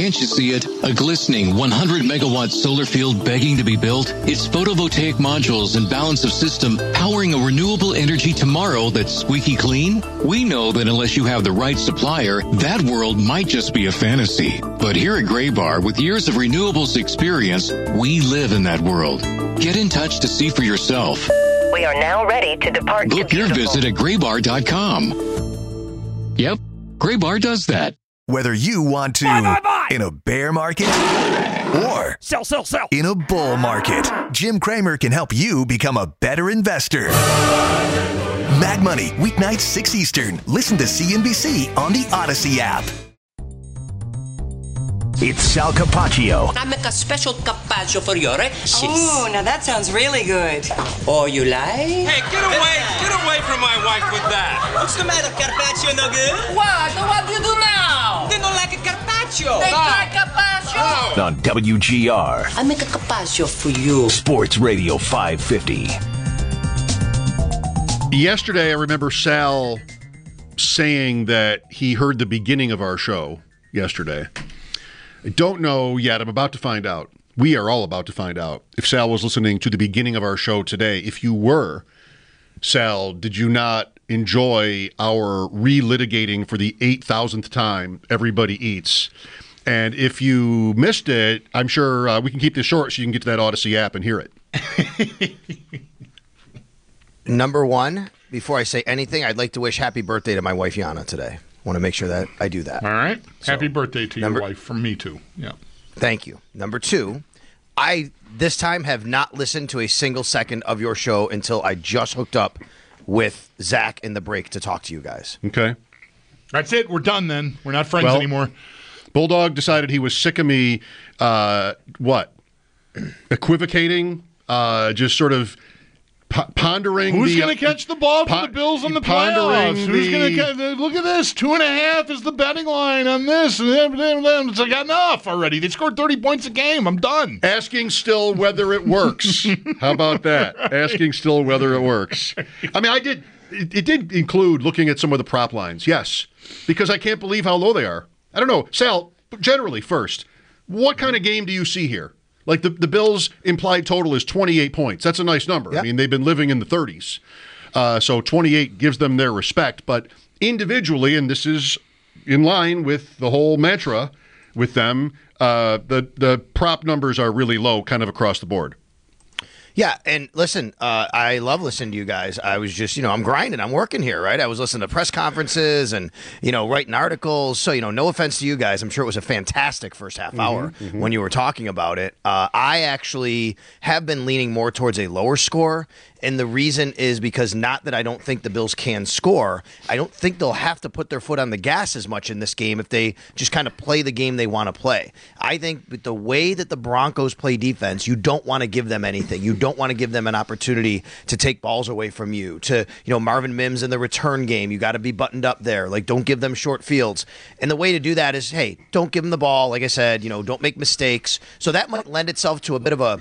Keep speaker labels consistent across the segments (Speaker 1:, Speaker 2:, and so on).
Speaker 1: Can't you see it? A glistening 100-megawatt solar field begging to be built? It's photovoltaic modules and balance of system powering a renewable energy tomorrow that's squeaky clean? We know that unless you have the right supplier, that world might just be a fantasy. But here at Graybar, with years of renewables experience, we live in that world. Get in touch to see for yourself.
Speaker 2: We are now ready to depart.
Speaker 1: Book your visit at graybar.com. Yep, Graybar does that.
Speaker 3: Whether you want to in a bear market or
Speaker 4: sell
Speaker 3: in a bull market, Jim Cramer can help you become a better investor. Mad Money, weeknights 6 Eastern. Listen to CNBC on the Odyssey app.
Speaker 5: It's Sal Capaccio.
Speaker 6: I make a special carpaccio for you, right?
Speaker 7: Oh, now that sounds really good.
Speaker 6: Oh, you like?
Speaker 8: Hey, get away from my wife with that.
Speaker 9: What's the matter, carpaccio no good?
Speaker 6: What? What do you do now?
Speaker 9: They don't like a carpaccio.
Speaker 6: They like carpaccio.
Speaker 5: On WGR.
Speaker 6: I make a carpaccio for you.
Speaker 5: Sports Radio 550.
Speaker 10: Yesterday, I remember Sal saying that he heard the beginning of our show yesterday. I don't know yet. I'm about to find out. We are all about to find out if Sal was listening to the beginning of our show today. If you were, Sal, did you not enjoy our relitigating for the 8,000th time Everybody Eats? And if you missed it, I'm sure we can keep this short so you can get to that Odyssey app and hear it.
Speaker 11: Number one, before I say anything, I'd like to wish happy birthday to my wife, Yana, today. Want to make sure that I do that.
Speaker 4: All right. Happy birthday to your wife from me, too. Yeah.
Speaker 11: Thank you. Number two, I, this time, have not listened to a single second of your show until I just hooked up with Zach in the break to talk to you guys.
Speaker 10: Okay.
Speaker 4: That's it. We're done then. We're not friends anymore.
Speaker 10: Bulldog decided he was sick of me, equivocating, just sort of pondering.
Speaker 4: Who's going to catch the ball for the Bills in the playoffs? Who's going to look at this? 2.5 is the betting line on this. It's like enough already. They scored 30 points a game. I'm done.
Speaker 10: Asking still whether it works. How about that? Asking still whether it works. I mean, it did include looking at some of the prop lines. Yes, because I can't believe how low they are. I don't know, Sal. Generally, first, what kind of game do you see here? Like the Bills' implied total is 28 points. That's a nice number. Yep. I mean, they've been living in the 30s. So 28 gives them their respect. But individually, and this is in line with the whole mantra with them, the prop numbers are really low kind of across the board.
Speaker 11: Yeah, and listen, I love listening to you guys. I was just, I'm grinding. I'm working here, right? I was listening to press conferences and, writing articles. So, no offense to you guys. I'm sure it was a fantastic first half hour when you were talking about it. I actually have been leaning more towards a lower score. And the reason is because not that I don't think the Bills can score. I don't think they'll have to put their foot on the gas as much in this game if they just kind of play the game they want to play. I think with the way that the Broncos play defense, you don't want to give them anything. You don't want to give them an opportunity to take balls away from you. To, Marvin Mims in the return game, you got to be buttoned up there. Like, don't give them short fields. And the way to do that is, hey, don't give them the ball. Like I said, don't make mistakes. So that might lend itself to a bit of a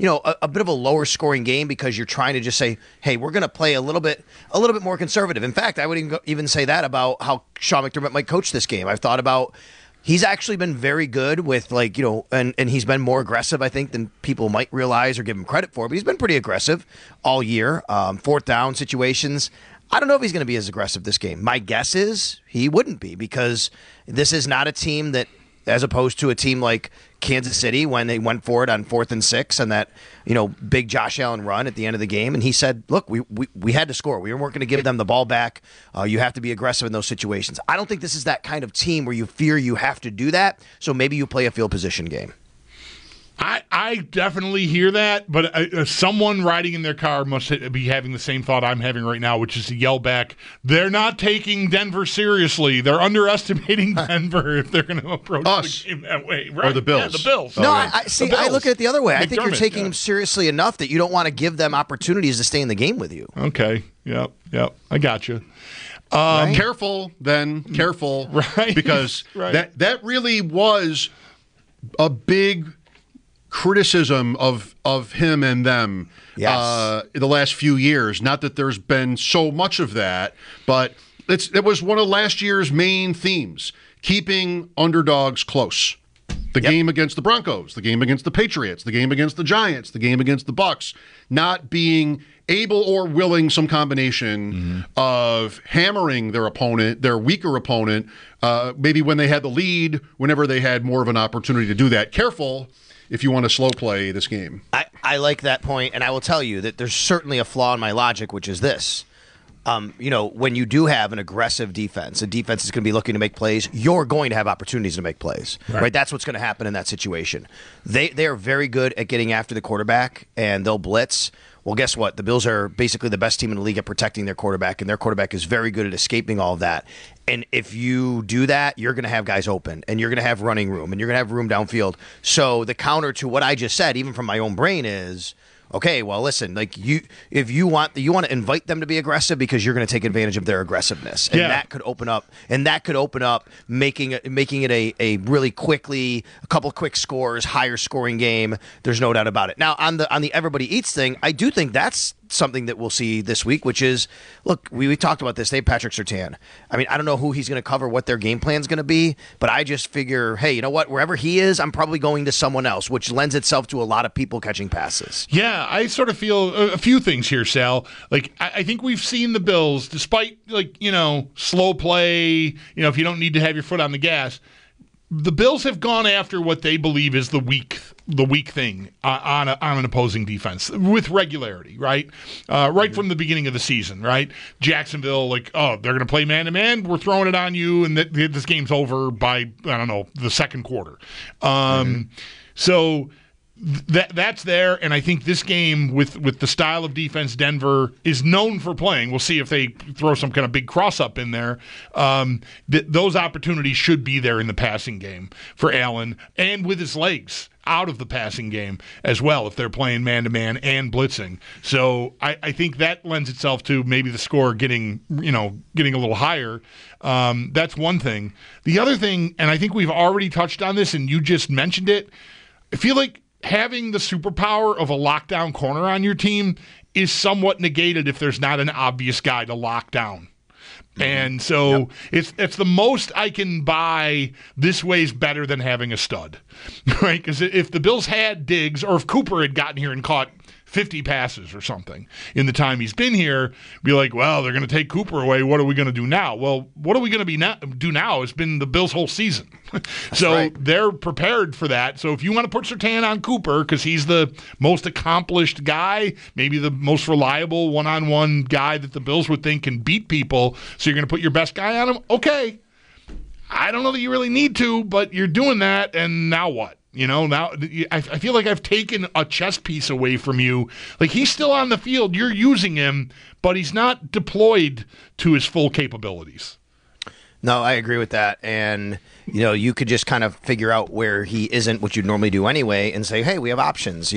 Speaker 11: lower scoring game because you're trying to just say, hey, we're going to play a little bit more conservative. In fact, I would even say that about how Sean McDermott might coach this game. I've thought about he's actually been very good with and he's been more aggressive, I think, than people might realize or give him credit for. But he's been pretty aggressive all year. Fourth down situations. I don't know if he's going to be as aggressive this game. My guess is he wouldn't be because this is not a team that, as opposed to a team like Kansas City when they went for it on 4th and 6 and that, big Josh Allen run at the end of the game. And he said, look, we had to score. We weren't going to give them the ball back. You have to be aggressive in those situations. I don't think this is that kind of team where you fear you have to do that. So maybe you play a field position game.
Speaker 4: I definitely hear that, but someone riding in their car must be having the same thought I'm having right now, which is to yell back, they're not taking Denver seriously. They're underestimating Denver if they're going to approach the game that way. Right?
Speaker 10: Or the Bills.
Speaker 4: Yeah, the Bills.
Speaker 11: No, I look at it the other way. I think you're taking them
Speaker 4: yeah.
Speaker 11: seriously enough that you don't want to give them opportunities to stay in the game with you.
Speaker 4: Okay. Yep. I got you.
Speaker 10: Right? Careful, right? Because
Speaker 4: right.
Speaker 10: that really was a big criticism of him and them in the last few years. Not that there's been so much of that, but it was one of last year's main themes, keeping underdogs close. The game against the Broncos, the game against the Patriots, the game against the Giants, the game against the Bucks, not being able or willing, some combination of hammering their opponent, their weaker opponent, maybe when they had the lead, whenever they had more of an opportunity to do that. Careful if you want to slow play this game.
Speaker 11: I like that point, and I will tell you that there's certainly a flaw in my logic, which is this. When you do have an aggressive defense, a defense is going to be looking to make plays, you're going to have opportunities to make plays, right? That's what's going to happen in that situation. They are very good at getting after the quarterback, and they'll blitz. Well, guess what? The Bills are basically the best team in the league at protecting their quarterback, and their quarterback is very good at escaping all of that. And if you do that, you're going to have guys open, and you're going to have running room, and you're going to have room downfield. So the counter to what I just said, even from my own brain, is, okay, well, listen, if you want to invite them to be aggressive because you're going to take advantage of their aggressiveness, and that could open up making it a really quickly, a couple quick scores, higher scoring game. There's no doubt about it. Now on the everybody eats thing, I do think that's something that we'll see this week, which is, look, we talked about this. They have Patrick Surtain. I mean, I don't know who he's going to cover, what their game plan is going to be, but I just figure, hey, you know what? Wherever he is, I'm probably going to someone else, which lends itself to a lot of people catching passes.
Speaker 4: Yeah, I sort of feel a few things here, Sal. Like, I think we've seen the Bills, despite, slow play, if you don't need to have your foot on the gas, the Bills have gone after what they believe is the weak thing on an opposing defense with regularity, right? Right from the beginning of the season, right? Jacksonville, they're going to play man-to-man, we're throwing it on you, and this game's over by, the second quarter. So that's there, and I think this game with the style of defense Denver is known for playing. We'll see if they throw some kind of big cross-up in there. Those opportunities should be there in the passing game for Allen, and with his legs out of the passing game as well if they're playing man-to-man and blitzing. So I think that lends itself to maybe the score getting a little higher. That's one thing. The other thing, and I think we've already touched on this and you just mentioned it, I feel like having the superpower of a lockdown corner on your team is somewhat negated if there's not an obvious guy to lock down. And so it's the most I can buy this way's better than having a stud, right? Because if the Bills had Diggs, or if Cooper had gotten here and caught 50 passes or something in the time he's been here, be like, well, they're going to take Cooper away. What are we going to do now? Well, what are we going to do now has been the Bills' whole season. So they're prepared for that. So if you want to put Surtain on Cooper because he's the most accomplished guy, maybe the most reliable one-on-one guy that the Bills would think can beat people, so you're going to put your best guy on him, okay. I don't know that you really need to, but you're doing that, and now what? Now I feel like I've taken a chess piece away from you. Like, he's still on the field. You're using him, but he's not deployed to his full capabilities.
Speaker 11: No, I agree with that. And, you could just kind of figure out where he isn't what you'd normally do anyway and say, hey, we have options.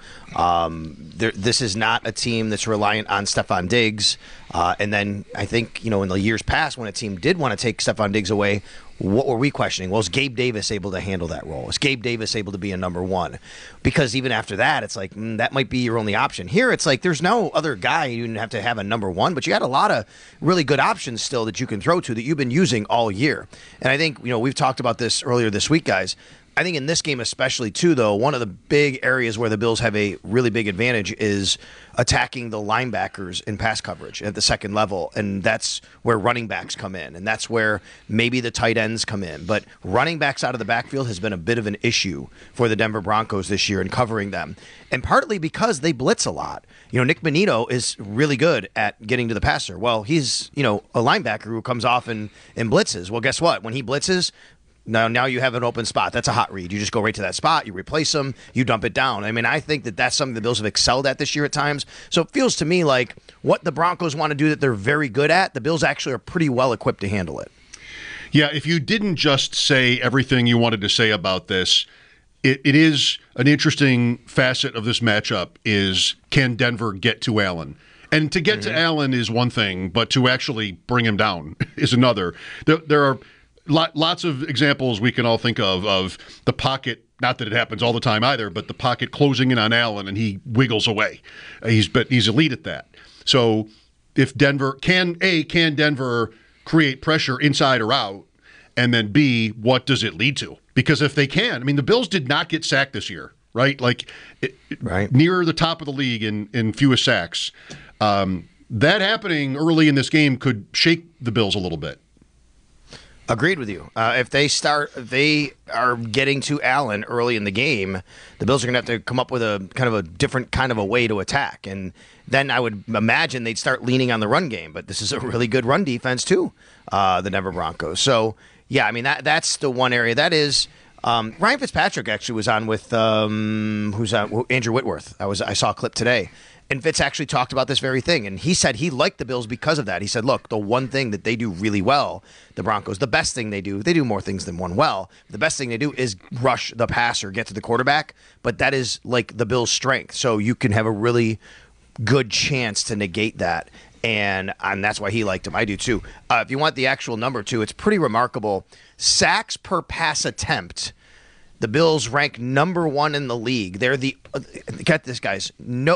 Speaker 11: This is not a team that's reliant on Stephon Diggs. And then I think, in the years past when a team did want to take Stephon Diggs away, what were we questioning? Well, is Gabe Davis able to handle that role? Is Gabe Davis able to be a number one? Because even after that, it's like, that might be your only option. Here, it's like there's no other guy you didn't have to have a number one, but you had a lot of really good options still that you can throw to that you've been using all year. And I think, we've talked about this earlier this week, guys. I think in this game especially, too, though, one of the big areas where the Bills have a really big advantage is attacking the linebackers in pass coverage at the second level, and that's where running backs come in, and that's where maybe the tight ends come in. But running backs out of the backfield has been a bit of an issue for the Denver Broncos this year in covering them, and partly because they blitz a lot. Nick Bonitto is really good at getting to the passer. Well, he's, a linebacker who comes off and blitzes. Well, guess what? When he blitzes, Now you have an open spot. That's a hot read. You just go right to that spot. You replace them. You dump it down. I mean, I think that's something the Bills have excelled at this year at times. So it feels to me like what the Broncos want to do that they're very good at, the Bills actually are pretty well equipped to handle it.
Speaker 10: Yeah, if you didn't just say everything you wanted to say about this, it is an interesting facet of this matchup is, can Denver get to Allen? And to get to Allen is one thing, but to actually bring him down is another. There are lots of examples we can all think of the pocket, not that it happens all the time either, but the pocket closing in on Allen and he wiggles away. He's elite at that. So if Denver can Denver create pressure inside or out, And then B, what does it lead to? Because if they can, I mean, the Bills did not get sacked this year, right? Like near the top of the league in fewest sacks. That happening early in this game could shake the Bills a little bit.
Speaker 11: Agreed with you. If they are getting to Allen early in the game, the Bills are going to have to come up with a kind of a different kind of a way to attack. And then I would imagine they'd start leaning on the run game. But this is a really good run defense too, the Denver Broncos. So, yeah, I mean, that's the one area. That is Ryan Fitzpatrick actually was on with Andrew Whitworth. I saw a clip today. And Fitz actually talked about this very thing, and he said he liked the Bills because of that. He said, look, the one thing that they do really well, the Broncos, the best thing they do more things than one well. The best thing they do is rush the passer, get to the quarterback, but that is like the Bills' strength. So you can have a really good chance to negate that, and that's why he liked him. I do too. If you want the actual number too, it's pretty remarkable. Sacks per pass attempt. The Bills rank number 1 in the league. They're get this, guys.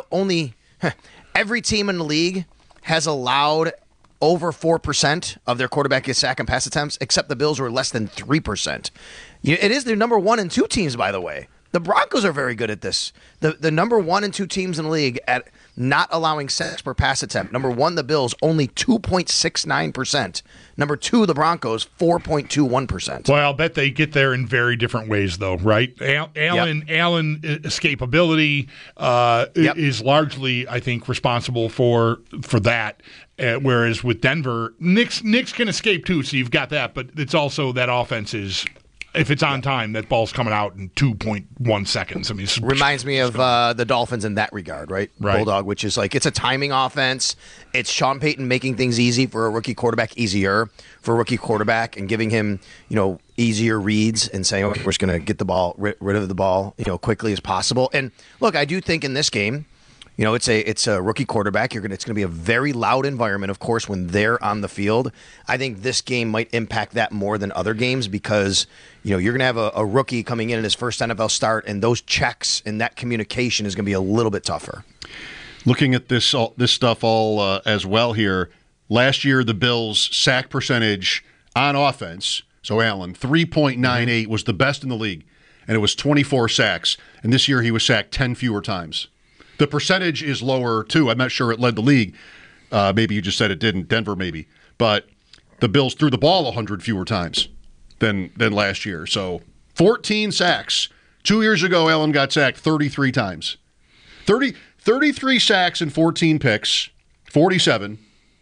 Speaker 11: Every team in the league has allowed over 4% of their quarterback get sack and pass attempts, except the Bills were less than 3%. It is their number 1 and 2 teams, by the way. The Broncos are very good at this. The number 1 and 2 teams in the league at not allowing sacks per pass attempt. Number 1, the Bills, only 2.69%. Number 2, the Broncos, 4.21%.
Speaker 4: Well, I'll bet they get there in very different ways, though, right? Allen escapability is largely, I think, responsible for that. Whereas with Denver, Knicks can escape too, so you've got that. But it's also that offense is. If it's on time, that ball's coming out in 2.1 seconds. I mean,
Speaker 11: reminds me of the Dolphins in that regard, right? Bulldog, which is like it's a timing offense. It's Sean Payton making things easy for a rookie quarterback, easier for a rookie quarterback, and giving him easier reads and saying, okay, we're just going to get the ball rid of the ball quickly as possible. And look, I do think in this game. It's a rookie quarterback. It's going to be a very loud environment, of course, when they're on the field. I think this game might impact that more than other games because, you're going to have a rookie coming in his first NFL start, and those checks and that communication is going to be a little bit tougher.
Speaker 10: Looking at this stuff all as well here, last year the Bills' sack percentage on offense, so Allen, 3.98 was the best in the league, and it was 24 sacks. And this year he was sacked 10 fewer times. The percentage is lower, too. I'm not sure it led the league. Maybe you just said it didn't. Denver, maybe. But the Bills threw the ball 100 fewer times than last year. So 14 sacks. 2 years ago, Allen got sacked 33 times. 33 sacks and 14 picks, 47.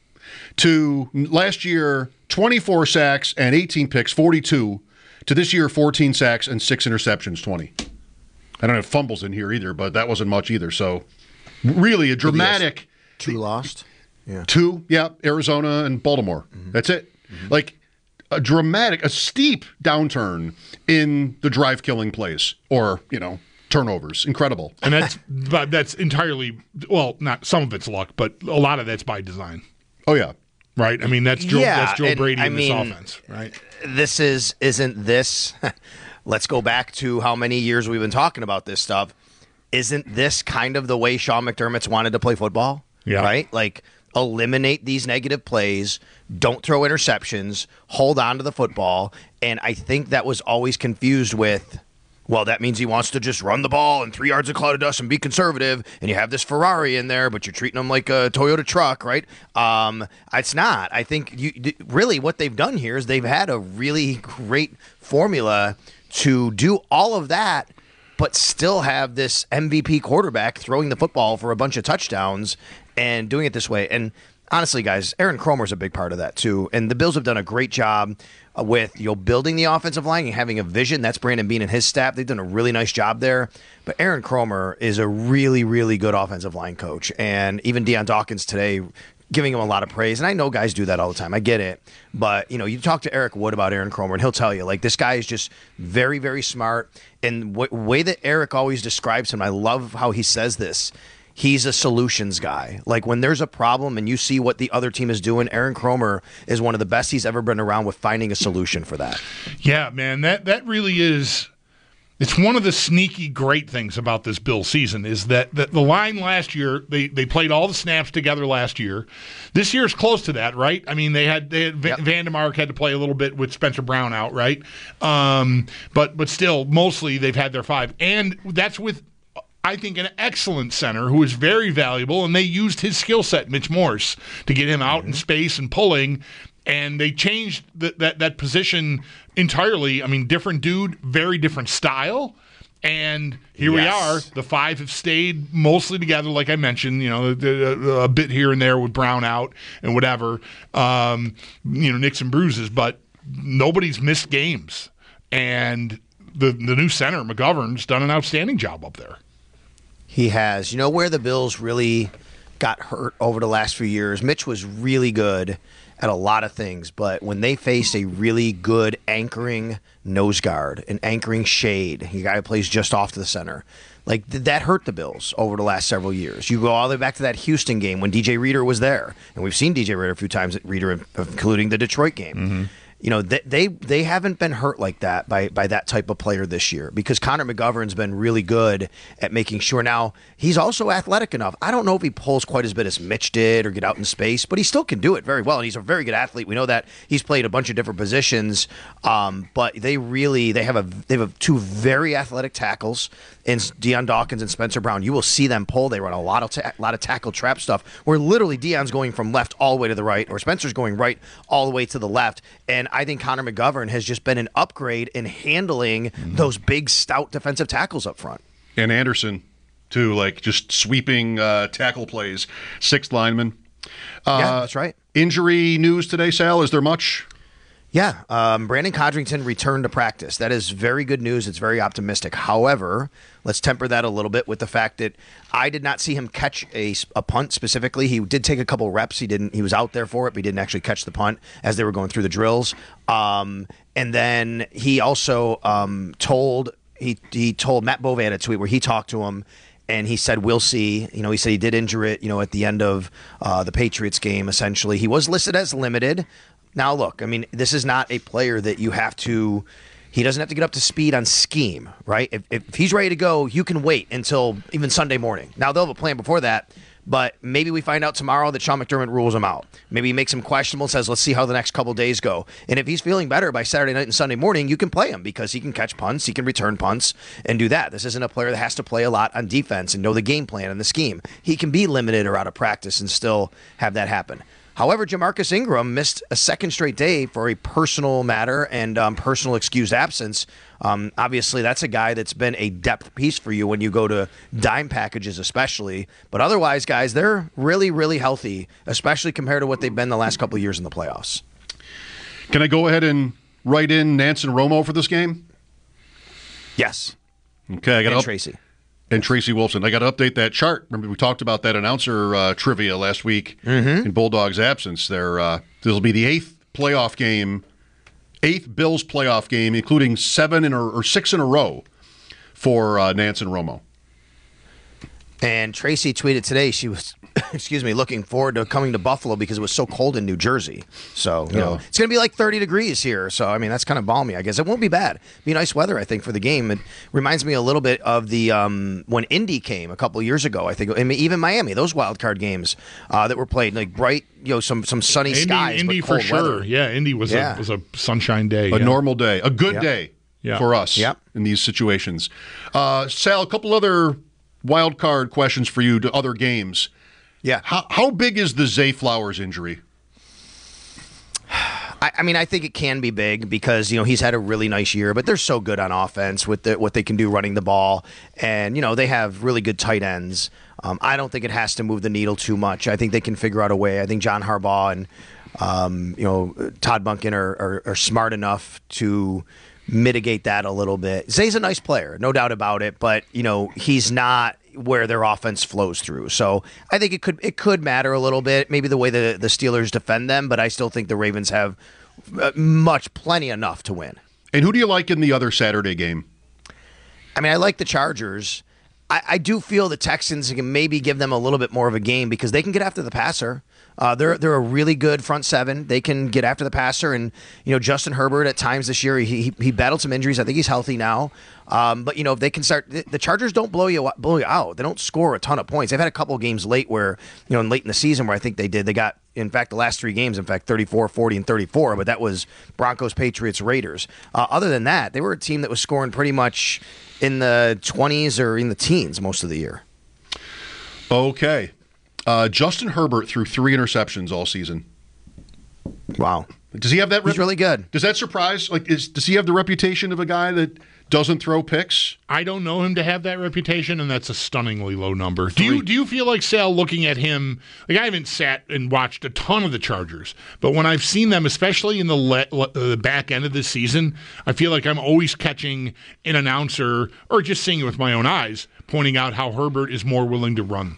Speaker 10: To last year, 24 sacks and 18 picks, 42. To this year, 14 sacks and 6 interceptions, 20. I don't have fumbles in here either, but that wasn't much either. So, really a dramatic...
Speaker 11: 2 lost? Yeah.
Speaker 10: 2, Arizona and Baltimore. Mm-hmm. That's it. Mm-hmm. Like, a steep downturn in the drive-killing plays or, turnovers. Incredible.
Speaker 4: And that's entirely... Well, not some of it's luck, but a lot of that's by design.
Speaker 10: Oh, yeah.
Speaker 4: Right? I mean, that's Joe Brady in this offense, right?
Speaker 11: Isn't this... Let's go back to how many years we've been talking about this stuff. Isn't this kind of the way Sean McDermott's wanted to play football?
Speaker 4: Yeah.
Speaker 11: Right? Like, eliminate these negative plays, don't throw interceptions, hold on to the football. And I think that was always confused with, well, that means he wants to just run the ball and 3 yards of cloud of dust and be conservative, and you have this Ferrari in there, but you're treating him like a Toyota truck, right? It's not. I think really what they've done here is they've had a really great formula to do all of that, but still have this MVP quarterback throwing the football for a bunch of touchdowns and doing it this way. And honestly, guys, Aaron Kromer's a big part of that too. And the Bills have done a great job with building the offensive line and having a vision. That's Brandon Beane and his staff. They've done a really nice job there. But Aaron Kromer is a really, really good offensive line coach. And even Deion Dawkins today giving him a lot of praise. And I know guys do that all the time. I get it. But, you talk to Eric Wood about Aaron Kromer, and he'll tell you, like, this guy is just very, very smart. And way that Eric always describes him, I love how he says this. He's a solutions guy. Like, when there's a problem and you see what the other team is doing, Aaron Kromer is one of the best he's ever been around with finding a solution for that.
Speaker 4: Yeah, man, that really is It's one of the sneaky great things about this Bills season is that the line last year, they played all the snaps together last year. This year's close to that, right? I mean, they had Vandermark had to play a little bit with Spencer Brown out, right? But still, mostly they've had their 5. And that's with, I think, an excellent center who is very valuable, and they used his skill set, Mitch Morse, to get him out in space and pulling. And they changed that position entirely. I mean, different dude, very different style. And here we are. The 5 have stayed mostly together, like I mentioned, a bit here and there with Brown out and whatever, nicks and bruises. But nobody's missed games. And the new center, McGovern's, done an outstanding job up there.
Speaker 11: He has. You know where the Bills really got hurt over the last few years? Mitch was really good at a lot of things, but when they faced a really good anchoring nose guard, an anchoring shade, a guy who plays just off to the center, like that hurt the Bills over the last several years. You go all the way back to that Houston game when DJ Reader was there, and we've seen DJ Reader a few times at Reader, including the Detroit game. Mm-hmm. They haven't been hurt like that by that type of player this year because Connor McGovern's been really good at making sure. Now, he's also athletic enough. I don't know if he pulls quite as bit as Mitch did or get out in space, but he still can do it very well, and he's a very good athlete. We know that he's played a bunch of different positions, but they have 2 very athletic tackles in Deion Dawkins and Spencer Brown. You will see them pull. They run a lot of tackle trap stuff where literally Deion's going from left all the way to the right or Spencer's going right all the way to the left, and I think Connor McGovern has just been an upgrade in handling those big, stout defensive tackles up front.
Speaker 10: And Anderson, too, like just sweeping tackle plays. 6th lineman.
Speaker 11: Yeah, that's right.
Speaker 10: Injury news today, Sal? Is there much?
Speaker 11: Yeah, Brandon Codrington returned to practice. That is very good news. It's very optimistic. However, let's temper that a little bit with the fact that I did not see him catch a punt specifically. He did take a couple reps. He was out there for it, but he didn't actually catch the punt as they were going through the drills. And then he also told Matt Bove had a tweet where he talked to him. And he said, we'll see. He said he did injure it, at the end of the Patriots game, essentially. He was listed as limited. Now, look, I mean, this is not a player that you have to – he doesn't have to get up to speed on scheme, right? If he's ready to go, you can wait until even Sunday morning. Now, they'll have a plan before that, but maybe we find out tomorrow that Sean McDermott rules him out. Maybe he makes him questionable and says, let's see how the next couple days go. And if he's feeling better by Saturday night and Sunday morning, you can play him because he can catch punts, he can return punts, and do that. This isn't a player that has to play a lot on defense and know the game plan and the scheme. He can be limited or out of practice and still have that happen. However, Jamarcus Ingram missed a second straight day for a personal matter and personal excused absence. Obviously, that's a guy that's been a depth piece for you when you go to dime packages especially. But otherwise, guys, they're really, really healthy, especially compared to what they've been the last couple of years in the playoffs.
Speaker 10: Can I go ahead and write in Nance and Romo for this game?
Speaker 11: Yes.
Speaker 10: Okay, I got
Speaker 11: Tracy.
Speaker 10: And Tracy Wilson. I got to update that chart. Remember, we talked about that announcer trivia last week in Bulldog's absence. This will be the 8th playoff game, 8th Bills playoff game, including 7 or 6 in a row for Nance and Romo.
Speaker 11: And Tracy tweeted today she was, looking forward to coming to Buffalo because it was so cold in New Jersey. So, it's going to be like 30 degrees here. So, I mean, that's kind of balmy, I guess. It won't be bad. Be nice weather, I think, for the game. It reminds me a little bit of the when Indy came a couple years ago, I think. I mean, even Miami, those wild card games that were played, like bright, some sunny skies.
Speaker 4: Indy
Speaker 11: but cold
Speaker 4: for sure.
Speaker 11: Weather.
Speaker 4: Yeah, Indy was a sunshine day.
Speaker 10: A normal day. A good day for us
Speaker 11: Yep.
Speaker 10: in these situations. Sal, a couple other wild card questions for you to other games.
Speaker 11: Yeah.
Speaker 10: How big is the Zay Flowers injury?
Speaker 11: I mean, I think it can be big because, he's had a really nice year, but they're so good on offense with what they can do running the ball. And, they have really good tight ends. I don't think it has to move the needle too much. I think they can figure out a way. I think John Harbaugh and, Todd Monken are smart enough to mitigate that a little bit. Zay's a nice player, no doubt about it, but he's not where their offense flows through. So I think it could matter a little bit, maybe the way the Steelers defend them, but I still think the Ravens have plenty enough to win.
Speaker 10: And who do you like in the other Saturday game?
Speaker 11: I mean, I like the Chargers. I do feel the Texans can maybe give them a little bit more of a game because they can get after the passer. They're a really good front seven. They can get after the passer, and Justin Herbert at times this year he battled some injuries. I think he's healthy now. But if they can start, the Chargers don't blow you out. They don't score a ton of points. They've had a couple of games late where late in the season where I think they did. They got, in fact, the last 3 games, 34, 40, and 34. But that was Broncos, Patriots, Raiders. Other than that, they were a team that was scoring pretty much in the 20s or in the teens most of the year.
Speaker 10: Okay. Justin Herbert threw 3 interceptions all season.
Speaker 11: Wow.
Speaker 10: Does he have that?
Speaker 11: He's really good.
Speaker 10: Does that surprise? Does he have the reputation of a guy that doesn't throw picks?
Speaker 4: I don't know him to have that reputation, and that's a stunningly low number. Do you feel like, Sal, looking at him, I haven't sat and watched a ton of the Chargers, but when I've seen them, especially in the back end of this season, I feel like I'm always catching an announcer, or just seeing it with my own eyes, pointing out how Herbert is more willing to run.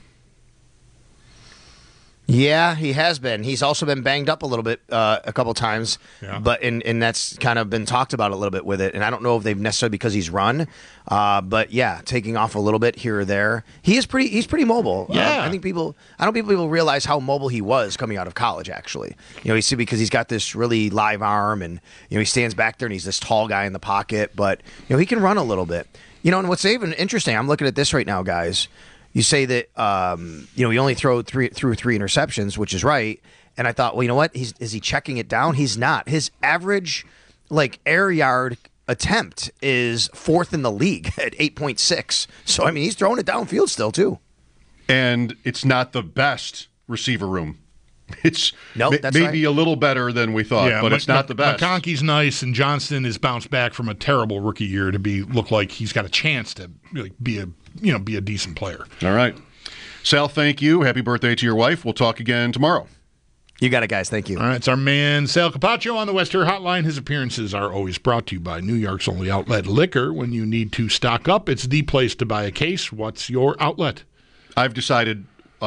Speaker 11: Yeah, he has been. He's also been banged up a little bit a couple times, but and that's kind of been talked about a little bit with it. And I don't know if they've necessarily because he's run, but yeah, taking off a little bit here or there. He's pretty mobile.
Speaker 4: Yeah,
Speaker 11: I don't think people realize how mobile he was coming out of college. Actually, you see because he's got this really live arm, and he stands back there and he's this tall guy in the pocket, but he can run a little bit. And what's even interesting, I'm looking at this right now, guys. You say that he only threw 3 interceptions, which is right. And I thought, well, you know what? Is he checking it down? He's not. His average air yard attempt is 4th in the league at 8.6. So he's throwing it downfield still too.
Speaker 10: And it's not the best receiver room. It's maybe a little better than we thought, but it's not the best.
Speaker 4: McConkey's nice, and Johnston has bounced back from a terrible rookie year to look like he's got a chance to really be a decent player.
Speaker 10: All right. Sal, thank you. Happy birthday to your wife. We'll talk again tomorrow.
Speaker 11: You got it, guys. Thank you.
Speaker 4: All right, it's our man, Sal Capaccio on the Wester Hotline. His appearances are always brought to you by New York's only outlet liquor. When you need to stock up, it's the place to buy a case. What's your outlet?
Speaker 10: I've decided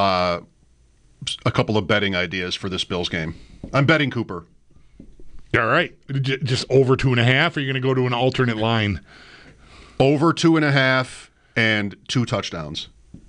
Speaker 10: a couple of betting ideas for this Bills game. I'm betting Cooper.
Speaker 4: All right. Just over 2.5, or are you going to go to an alternate line?
Speaker 10: Over 2.5 and 2 touchdowns.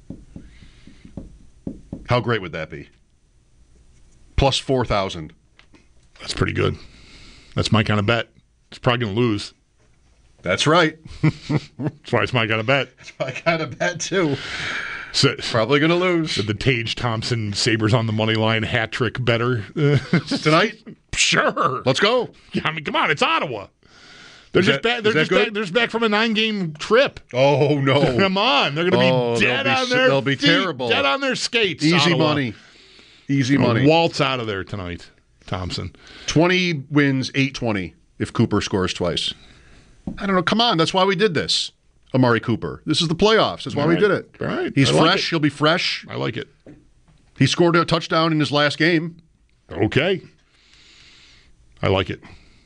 Speaker 10: How great would that be? Plus 4,000.
Speaker 4: That's pretty good. That's my kind of bet. It's probably going to lose.
Speaker 10: That's right.
Speaker 4: That's why it's my kind of bet.
Speaker 10: That's my kind of bet, too.
Speaker 4: So,
Speaker 10: probably going to lose.
Speaker 4: The Tage Thompson Sabres on the money line hat trick better
Speaker 10: tonight?
Speaker 4: Sure.
Speaker 10: Let's go.
Speaker 4: Yeah, come on. It's Ottawa. They're just back from a 9-game trip.
Speaker 10: Oh, no.
Speaker 4: Come on. They're going to be dead on their
Speaker 10: They'll be
Speaker 4: feet,
Speaker 10: terrible.
Speaker 4: Dead on their skates.
Speaker 10: Easy
Speaker 4: Ottawa.
Speaker 10: money. Easy money.
Speaker 4: Waltz out of there tonight, Thompson.
Speaker 10: 20 wins, 8-20 if Cooper scores twice. I don't know. Come on. That's why we did this. Amari Cooper. This is the playoffs. That's why we did it.
Speaker 4: All right.
Speaker 10: He's fresh. He'll be fresh.
Speaker 4: I like it.
Speaker 10: He scored a touchdown in his last game.
Speaker 4: Okay. I like it.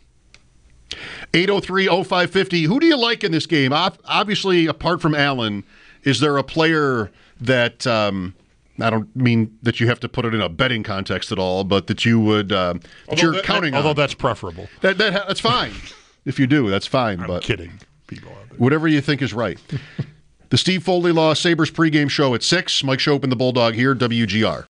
Speaker 10: 803-0550. Who do you like in this game? Obviously, apart from Allen, is there a player that I don't mean that you have to put it in a betting context at all, but that you would you're counting on?
Speaker 4: Although that's preferable.
Speaker 10: That's fine. If you do, that's fine.
Speaker 4: I'm
Speaker 10: but
Speaker 4: kidding. People out there.
Speaker 10: Whatever you think is right. The Steve Foley Law Sabres pregame show at 6. Mike Schopp and the Bulldog here, WGR.